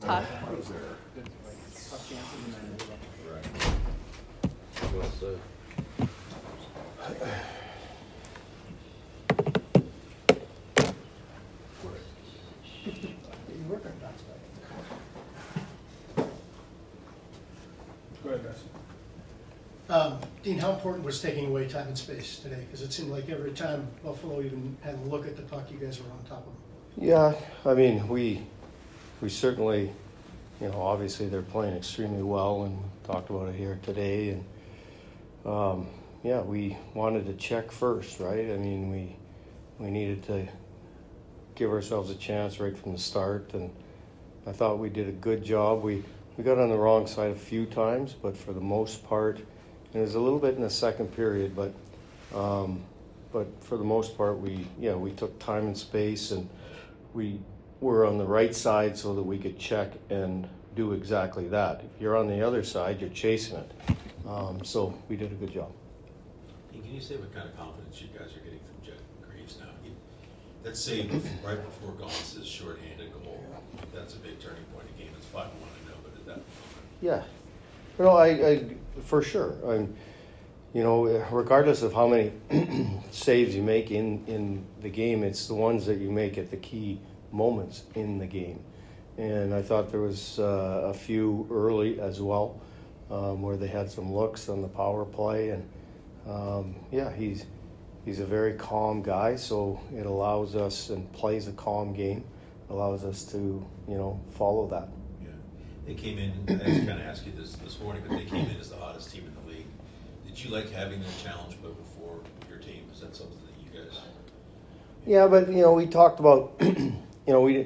Todd? I was there. Well said. You work on that stuff. Go ahead, guys. Dean, how important was taking away time and space today? Because it seemed like every time Buffalo even had a look at the puck, you guys were on top of them. Yeah, I mean, we certainly, obviously they're playing extremely well, and talked about it here today. And we wanted to check first, right? I mean, we needed to give ourselves a chance right from the start, and I thought we did a good job. We got on the wrong side a few times, but for the most part, and it was a little bit in the second period, but for the most part, we took time and space, and we were on the right side so that we could check and do exactly that. If you're on the other side, you're chasing it. So we did a good job. Can you say what kind of confidence you guys are getting from Jet Greaves now? That save right before Gaunce's shorthanded goal, that's a big turning point in the game. It's 5-1, I know, but at that moment. Yeah. I for sure. Regardless of how many saves you make in the game, it's the ones that you make at the key moments in the game. And I thought there was a few early as well, where they had some looks on the power play, and he's a very calm guy, so it allows us, and plays a calm game, allows us to follow that. Yeah, they came in. I was going to ask you this morning, but they came in as the hottest team in the league. Did you like having that challenge before your team? Is that something that you guys? Yeah, but we talked about we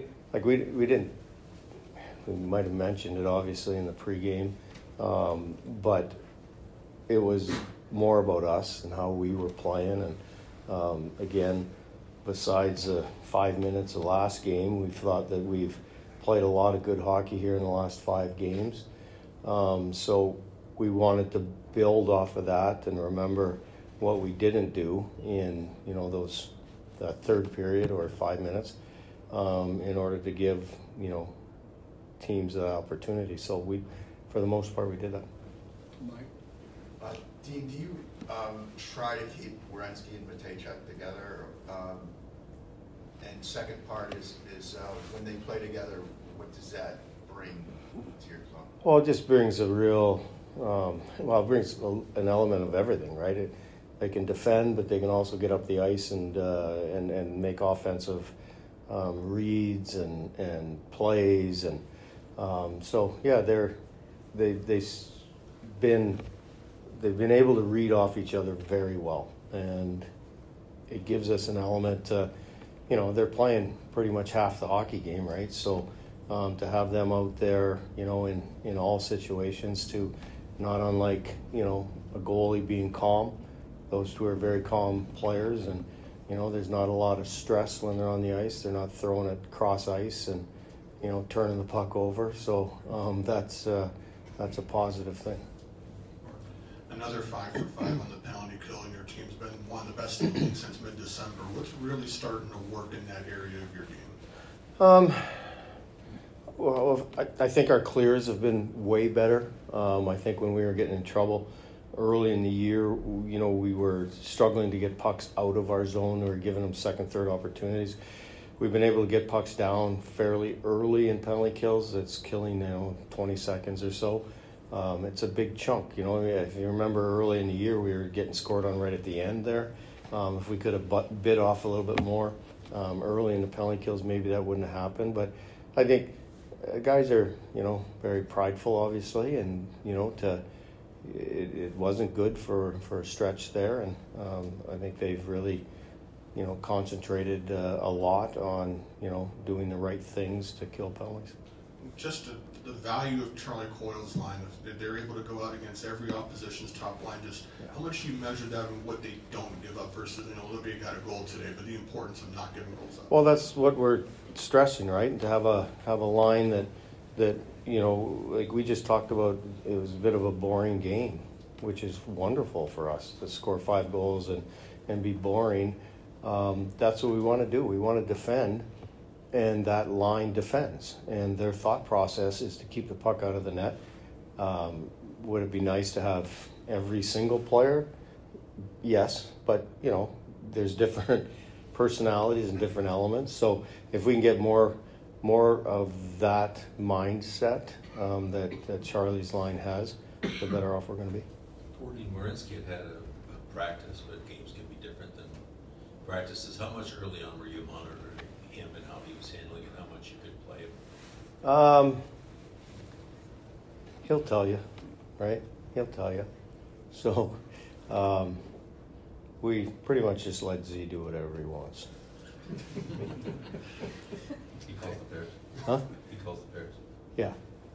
might have mentioned it obviously in the pregame, but it was more about us and how we were playing. And again, besides the 5 minutes of last game, we thought that we've played a lot of good hockey here in the last 5 games. So we wanted to build off of that and remember what we didn't do in that third period or 5 minutes, in order to give teams that opportunity. So for the most part, we did that. Mike? Dean, do you try to keep Werenski and Matejchuk together? And second part is when they play together, what does that bring to your club? Well, it just brings a real, it brings an element of everything, right? They can defend, but they can also get up the ice and make offensive reads and plays, and they've been able to read off each other very well, and it gives us an element to, they're playing pretty much half the hockey game, right? So to have them out there, in all situations, to not unlike, a goalie being calm, those two are very calm players, and, there's not a lot of stress when they're on the ice. They're not throwing it cross ice and, turning the puck over. So that's a positive thing. Another 5 for 5 on the penalty kill, and your team's been one of the best in the league since mid-December. What's really starting to work in that area of your game? Well, I think our clears have been way better. I think when we were getting in trouble early in the year, we were struggling to get pucks out of our zone. We were giving them second, third opportunities. We've been able to get pucks down fairly early in penalty kills. It's killing 20 seconds or so. It's a big chunk. If you remember early in the year, we were getting scored on right at the end there. If we could have bit off a little bit more early in the penalty kills, maybe that wouldn't have happened. But I think guys are, very prideful, obviously, and, it wasn't good for a stretch there. And I think they've really, concentrated a lot on, doing the right things to kill penalties. Just the value of Charlie Coyle's line, if they're able to go out against every opposition's top line, how much do you measure that in what they don't give up versus, Olivia got a goal today, but the importance of not giving goals up? Well, that's what we're stressing, right? To have a line that like we just talked about, it was a bit of a boring game, which is wonderful for us to score 5 goals and be boring. That's what we want to do. We want to defend and that line defends, and their thought process is to keep the puck out of the net. Would it be nice to have every single player? Yes, but you know, there's different personalities and different elements. So if we can get more of that mindset that Charlie's line has, the better off we're going to be. Dean Marinsky had a practice, but games can be different than practices. How much early on were you monitoring him and how he was handling it, how much you could play him? He'll tell you, right? He'll tell you. So we pretty much just let Z do whatever he wants. He calls the Bears. Huh? He calls the Bears. Yeah.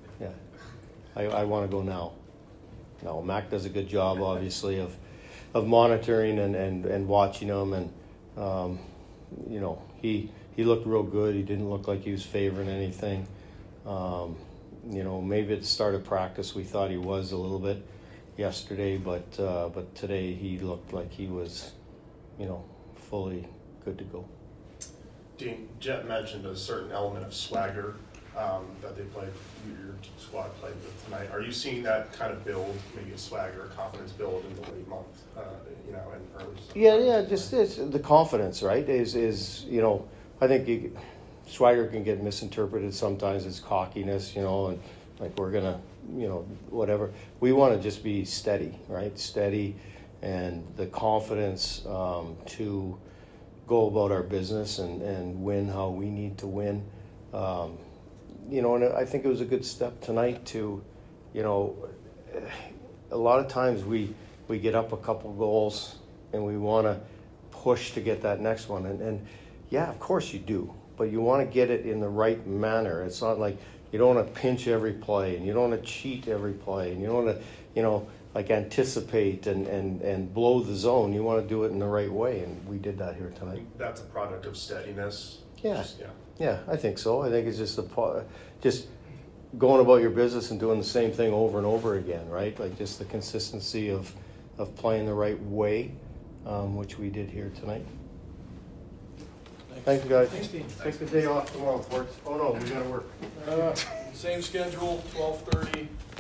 I want to go now. No, Mac does a good job, obviously, of monitoring and watching them, and you know, he looked real good. He didn't look like he was favoring anything. You know, maybe at the start of practice we thought he was a little bit yesterday, but today he looked like he was, you know, fully good to go. Dean, Jet mentioned a certain element of swagger that they played, your squad played with tonight. Are you seeing that kind of build, maybe a swagger, confidence build in the late month, you know, and early season? Yeah, just it's the confidence, right? Is you know, I think swagger can get misinterpreted sometimes as cockiness, you know, and like we're gonna, you know, whatever. We want to just be steady, right? Steady, and the confidence to go about our business and win how we need to win. You know, and I think it was a good step tonight to, you know, a lot of times we get up a couple goals and we want to push to get that next one. And yeah, of course you do, but you want to get it in the right manner. It's not like you don't want to pinch every play, and you don't want to cheat every play, and you don't want to, you know, like anticipate and blow the zone. You want to do it in the right way, and we did that here tonight. That's a product of steadiness. Yeah. Yeah, I think so. I think it's just just going about your business and doing the same thing over and over again, right? Like just the consistency of playing the right way, which we did here tonight. Thanks, guys. Thanks, Dean. Take the day off tomorrow, Forts. Oh no, we got to work. Same schedule, 12:30.